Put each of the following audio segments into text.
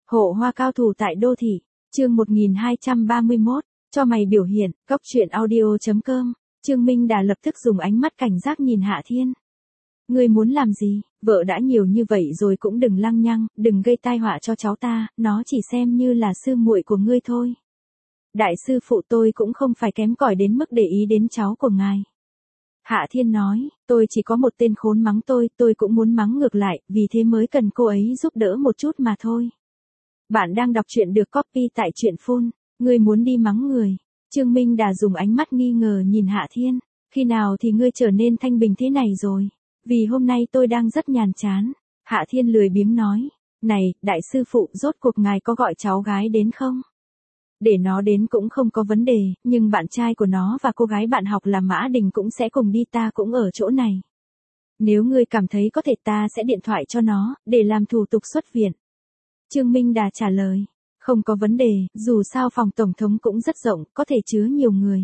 Hộ hoa cao thủ tại đô thị, chương 1231, cho mày biểu hiện, góc truyện audio.com, Trương Minh Đà lập tức dùng ánh mắt cảnh giác nhìn Hạ Thiên. Ngươi muốn làm gì, vợ đã nhiều như vậy rồi cũng đừng lăng nhăng, đừng gây tai họa cho cháu ta, nó chỉ xem như là sư muội của ngươi thôi. Đại sư phụ tôi cũng không phải kém cỏi đến mức để ý đến cháu của ngài. Hạ Thiên nói, tôi chỉ có một tên khốn mắng tôi cũng muốn mắng ngược lại, vì thế mới cần cô ấy giúp đỡ một chút mà thôi. Bạn đang đọc truyện được copy tại truyện phun, ngươi muốn đi mắng người. Trương Minh Đà dùng ánh mắt nghi ngờ nhìn Hạ Thiên, khi nào thì ngươi trở nên thanh bình thế này rồi, vì hôm nay tôi đang rất nhàm chán. Hạ Thiên lười biếng nói, này, đại sư phụ, rốt cuộc ngài có gọi cháu gái đến không? Để nó đến cũng không có vấn đề, nhưng bạn trai của nó và cô gái bạn học là Mã Đình cũng sẽ cùng đi, ta cũng ở chỗ này. Nếu ngươi cảm thấy có thể ta sẽ điện thoại cho nó, để làm thủ tục xuất viện. Trương Minh Đà trả lời, không có vấn đề, dù sao phòng tổng thống cũng rất rộng, có thể chứa nhiều người.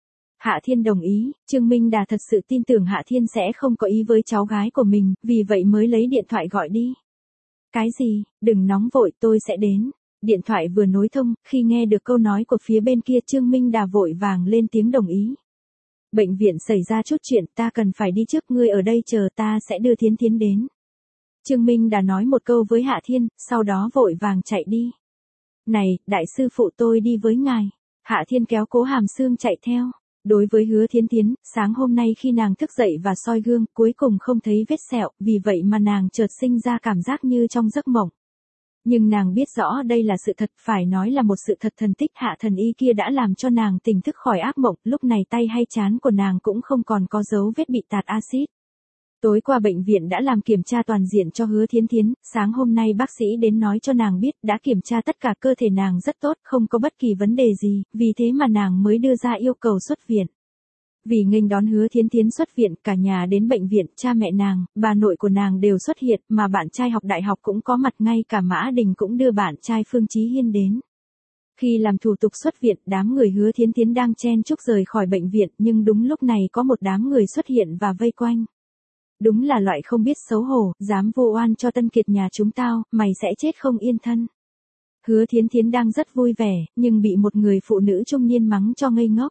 Hạ Thiên đồng ý, Trương Minh Đà thật sự tin tưởng Hạ Thiên sẽ không có ý với cháu gái của mình, vì vậy mới lấy điện thoại gọi đi. Cái gì, đừng nóng vội, tôi sẽ đến. Điện thoại vừa nối thông, khi nghe được câu nói của phía bên kia Trương Minh Đà vội vàng lên tiếng đồng ý. Bệnh viện xảy ra chút chuyện, ta cần phải đi trước, ngươi ở đây chờ ta sẽ đưa Thiến Thiến đến. Trương Minh Đà nói một câu với Hạ Thiên, sau đó vội vàng chạy đi. Này, đại sư phụ, tôi đi với ngài. Hạ Thiên kéo Cố Hàm Xương chạy theo. Đối với Hứa Thiến Thiến, sáng hôm nay khi nàng thức dậy và soi gương, cuối cùng không thấy vết sẹo, vì vậy mà nàng chợt sinh ra cảm giác như trong giấc mộng. Nhưng nàng biết rõ đây là sự thật, phải nói là một sự thật, thần tích Hạ thần y kia đã làm cho nàng tỉnh thức khỏi ác mộng, lúc này tay hay trán của nàng cũng không còn có dấu vết bị tạt axit. Tối qua bệnh viện đã làm kiểm tra toàn diện cho Hứa Thiến Thiến, sáng hôm nay bác sĩ đến nói cho nàng biết đã kiểm tra tất cả cơ thể nàng rất tốt, không có bất kỳ vấn đề gì, vì thế mà nàng mới đưa ra yêu cầu xuất viện. Vì nghênh đón Hứa Thiến Thiến xuất viện, cả nhà đến bệnh viện, cha mẹ nàng, bà nội của nàng đều xuất hiện, mà bạn trai học đại học cũng có mặt, ngay cả Mã Đình cũng đưa bạn trai Phương Chí Hiên đến. Khi làm thủ tục xuất viện, đám người Hứa Thiến Thiến đang chen chúc rời khỏi bệnh viện, nhưng đúng lúc này có một đám người xuất hiện và vây quanh. Đúng là loại không biết xấu hổ, dám vu oan cho Tân Kiệt nhà chúng tao, mày sẽ chết không yên thân. Hứa Thiến Thiến đang rất vui vẻ, nhưng bị một người phụ nữ trung niên mắng cho ngây ngốc.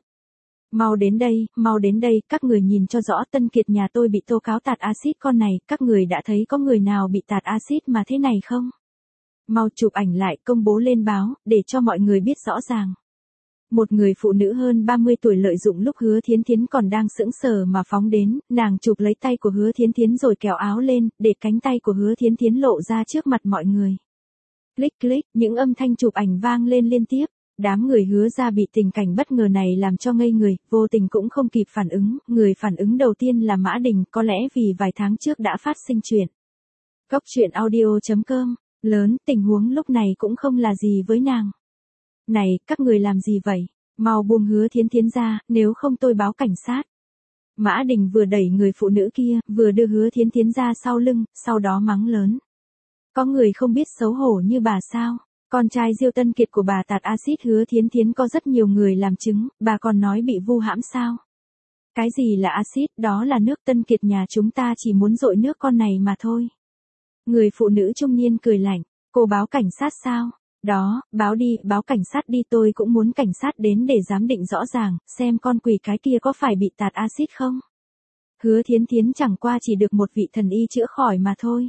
Mau đến đây, các người nhìn cho rõ, Tân Kiệt nhà tôi bị tố cáo tạt axit con này, các người đã thấy có người nào bị tạt axit mà thế này không? Mau chụp ảnh lại, công bố lên báo, để cho mọi người biết rõ ràng. Một người phụ nữ hơn 30 tuổi lợi dụng lúc Hứa Thiến Thiến còn đang sững sờ mà phóng đến, nàng chụp lấy tay của Hứa Thiến Thiến rồi kéo áo lên, để cánh tay của Hứa Thiến Thiến lộ ra trước mặt mọi người. Click click, những âm thanh chụp ảnh vang lên liên tiếp. Đám người Hứa ra bị tình cảnh bất ngờ này làm cho ngây người, vô tình cũng không kịp phản ứng, người phản ứng đầu tiên là Mã Đình, có lẽ vì vài tháng trước đã phát sinh chuyện. Góc truyện audio.com, lớn, tình huống lúc này cũng không là gì với nàng. Này, các người làm gì vậy? Mau buông Hứa Thiến Thiến ra, nếu không tôi báo cảnh sát. Mã Đình vừa đẩy người phụ nữ kia, vừa đưa Hứa Thiến Thiến ra sau lưng, sau đó mắng lớn. Có người không biết xấu hổ như bà sao? Con trai Diêu Tân Kiệt của bà tạt axit Hứa Thiến Thiến có rất nhiều người làm chứng, bà còn nói bị vu hãm sao? Cái gì là axit, đó là nước, Tân Kiệt nhà chúng ta chỉ muốn dội nước con này mà thôi. Người phụ nữ trung niên cười lạnh, cô báo cảnh sát sao? Đó, báo đi, báo cảnh sát đi, tôi cũng muốn cảnh sát đến để giám định rõ ràng, xem con quỷ cái kia có phải bị tạt axit không? Hứa Thiến Thiến chẳng qua chỉ được một vị thần y chữa khỏi mà thôi.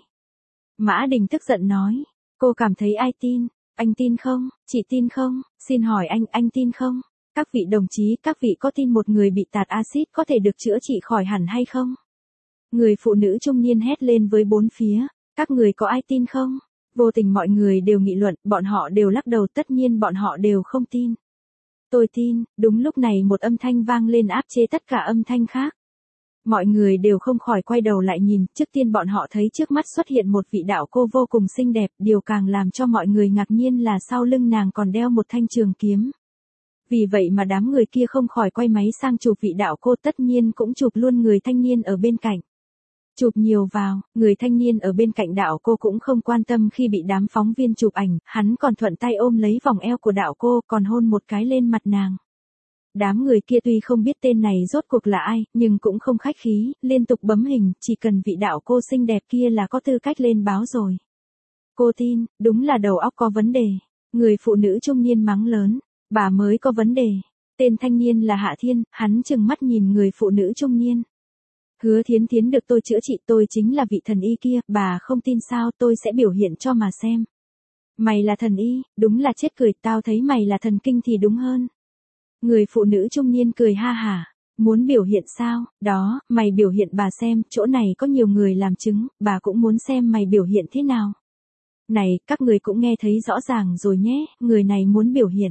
Mã Đình tức giận nói, cô cảm thấy ai tin? Anh tin không? Chị tin không? Xin hỏi anh tin không? Các vị đồng chí, các vị có tin một người bị tạt axit có thể được chữa trị khỏi hẳn hay không? Người phụ nữ trung niên hét lên với bốn phía, các người có ai tin không? Vô tình mọi người đều nghị luận, bọn họ đều lắc đầu, tất nhiên bọn họ đều không tin. Tôi tin, đúng lúc này một âm thanh vang lên áp chế tất cả âm thanh khác. Mọi người đều không khỏi quay đầu lại nhìn, trước tiên bọn họ thấy trước mắt xuất hiện một vị đạo cô vô cùng xinh đẹp, điều càng làm cho mọi người ngạc nhiên là sau lưng nàng còn đeo một thanh trường kiếm. Vì vậy mà đám người kia không khỏi quay máy sang chụp vị đạo cô, tất nhiên cũng chụp luôn người thanh niên ở bên cạnh. Chụp nhiều vào, người thanh niên ở bên cạnh đạo cô cũng không quan tâm khi bị đám phóng viên chụp ảnh, hắn còn thuận tay ôm lấy vòng eo của đạo cô, còn hôn một cái lên mặt nàng. Đám người kia tuy không biết tên này rốt cuộc là ai, nhưng cũng không khách khí, liên tục bấm hình, chỉ cần vị đạo cô xinh đẹp kia là có tư cách lên báo rồi. Cô tin, đúng là đầu óc có vấn đề. Người phụ nữ trung niên mắng lớn, bà mới có vấn đề. Tên thanh niên là Hạ Thiên, hắn trừng mắt nhìn người phụ nữ trung niên. Hứa Thiến Thiến được tôi chữa trị, tôi chính là vị thần y kia, bà không tin sao, tôi sẽ biểu hiện cho mà xem. Mày là thần y, đúng là chết cười, tao thấy mày là thần kinh thì đúng hơn. Người phụ nữ trung niên cười ha hả, muốn biểu hiện sao, đó, mày biểu hiện bà xem, chỗ này có nhiều người làm chứng, bà cũng muốn xem mày biểu hiện thế nào. Này, các người cũng nghe thấy rõ ràng rồi nhé, người này muốn biểu hiện.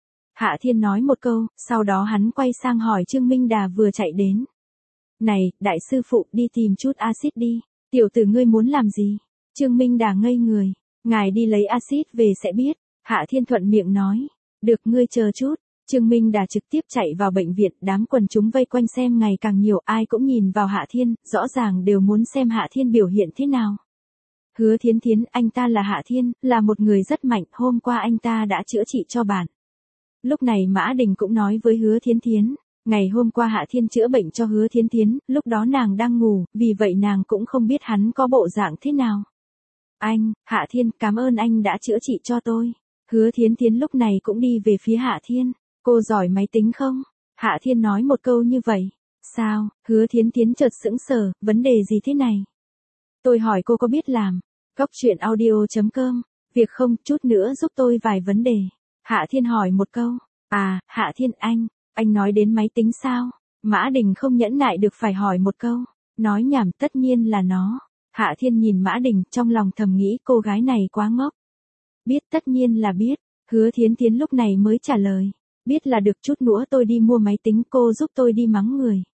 Hạ Thiên nói một câu, sau đó hắn quay sang hỏi Trương Minh Đà vừa chạy đến. Này, đại sư phụ, đi tìm chút axit đi. Tiểu tử ngươi muốn làm gì? Trương Minh Đà ngây người. Ngài đi lấy axit về sẽ biết. Hạ Thiên thuận miệng nói. Được, ngươi chờ chút. Trương Minh Đà trực tiếp chạy vào bệnh viện, đám quần chúng vây quanh xem ngày càng nhiều, ai cũng nhìn vào Hạ Thiên, rõ ràng đều muốn xem Hạ Thiên biểu hiện thế nào. Hứa Thiến Thiến, anh ta là Hạ Thiên, là một người rất mạnh, hôm qua anh ta đã chữa trị cho bạn. Lúc này Mã Đình cũng nói với Hứa Thiến Thiến. Ngày hôm qua Hạ Thiên chữa bệnh cho Hứa Thiến Thiến, lúc đó nàng đang ngủ, vì vậy nàng cũng không biết hắn có bộ dạng thế nào. Anh, Hạ Thiên, cảm ơn anh đã chữa trị cho tôi. Hứa Thiến Thiến lúc này cũng đi về phía Hạ Thiên. Cô giỏi máy tính không? Hạ Thiên nói một câu như vậy. Sao? Hứa Thiến Thiến chợt sững sờ, vấn đề gì thế này? Tôi hỏi cô có biết làm. Góc truyện audio.com. Việc không, chút nữa giúp tôi vài vấn đề. Hạ Thiên hỏi một câu. À, Hạ Thiên anh nói đến máy tính sao? Mã Đình không nhẫn nại được phải hỏi một câu. Nói nhảm, tất nhiên là nó. Hạ Thiên nhìn Mã Đình, trong lòng thầm nghĩ cô gái này quá ngốc. Biết, tất nhiên là biết. Hứa Thiến Thiến lúc này mới trả lời. Biết là được, chút nữa tôi đi mua máy tính, cô giúp tôi đi mắng người.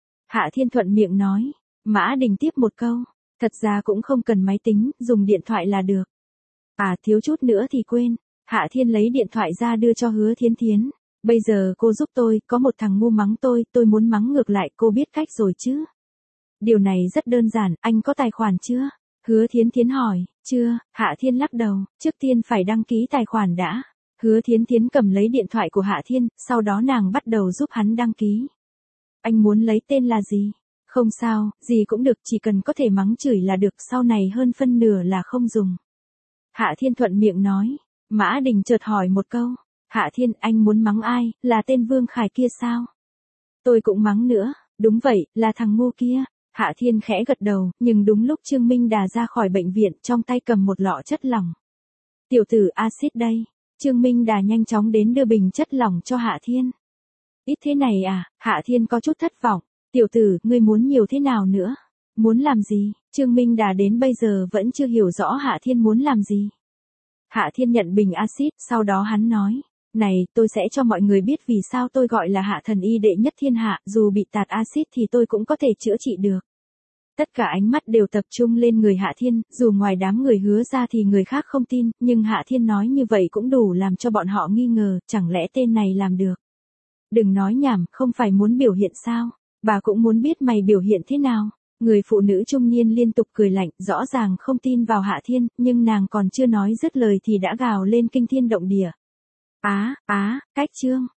Hạ Thiên thuận miệng nói. Mã Đình tiếp một câu. Thật ra cũng không cần máy tính, dùng điện thoại là được. À, thiếu chút nữa thì quên. Hạ Thiên lấy điện thoại ra đưa cho Hứa Thiến Thiến. Bây giờ cô giúp tôi, có một thằng ngu mắng tôi muốn mắng ngược lại, cô biết cách rồi chứ? Điều này rất đơn giản, anh có tài khoản chưa? Hứa Thiến Thiến hỏi. Chưa. Hạ Thiên lắc đầu, trước tiên phải đăng ký tài khoản đã. Hứa Thiến Thiến cầm lấy điện thoại của Hạ Thiên, sau đó nàng bắt đầu giúp hắn đăng ký. Anh muốn lấy tên là gì? Không sao, gì cũng được, chỉ cần có thể mắng chửi là được, sau này hơn phân nửa là không dùng. Hạ Thiên thuận miệng nói. Mã Đình chợt hỏi một câu. Hạ Thiên, anh muốn mắng ai, là tên Vương Khải kia sao? Tôi cũng mắng nữa, đúng vậy, là thằng ngu kia. Hạ Thiên khẽ gật đầu, nhưng đúng lúc Trương Minh Đà ra khỏi bệnh viện, trong tay cầm một lọ chất lỏng. Tiểu tử, axit đây. Trương Minh Đà nhanh chóng đến đưa bình chất lỏng cho Hạ Thiên. Ít thế này à? Hạ Thiên có chút thất vọng. Tiểu tử, ngươi muốn nhiều thế nào nữa? Muốn làm gì? Trương Minh Đà đến bây giờ vẫn chưa hiểu rõ Hạ Thiên muốn làm gì. Hạ Thiên nhận bình axit, sau đó hắn nói. Này, tôi sẽ cho mọi người biết vì sao tôi gọi là Hạ thần y đệ nhất thiên hạ, dù bị tạt axit thì tôi cũng có thể chữa trị được. Tất cả ánh mắt đều tập trung lên người Hạ Thiên, dù ngoài đám người Hứa ra thì người khác không tin, nhưng Hạ Thiên nói như vậy cũng đủ làm cho bọn họ nghi ngờ, chẳng lẽ tên này làm được. Đừng nói nhảm, không phải muốn biểu hiện sao? Bà cũng muốn biết mày biểu hiện thế nào. Người phụ nữ trung niên liên tục cười lạnh, rõ ràng không tin vào Hạ Thiên, nhưng nàng còn chưa nói dứt lời thì đã gào lên kinh thiên động địa. Cách chương.